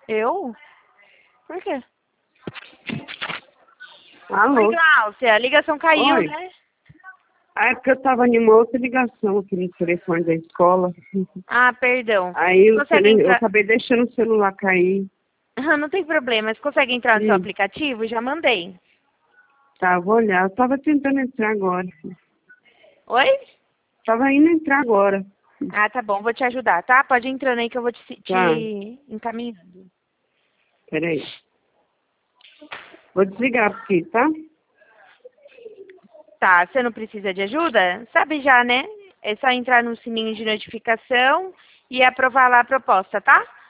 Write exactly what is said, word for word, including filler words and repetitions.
Eu? Por quê? Alô? Oi, Glaucia, a ligação caiu, Oi. né? Ah, é porque eu tava em uma outra ligação aqui no telefone da escola. Ah, perdão. Aí Você o consegue tele... eu entrar... acabei deixando o celular cair. Ah, não tem problema. Você consegue entrar no seu Hum, aplicativo? Já mandei. tá, vou olhar. Eu tava tentando entrar agora. Oi? Tava indo entrar agora. Ah, tá bom. Vou te ajudar, tá? Pode ir entrando aí que eu vou te, Tá, te encaminhando. peraí. Vou desligar aqui, tá? Tá, você não precisa de ajuda? Sabe já, né? É só entrar no sininho de notificação e aprovar lá a proposta, tá?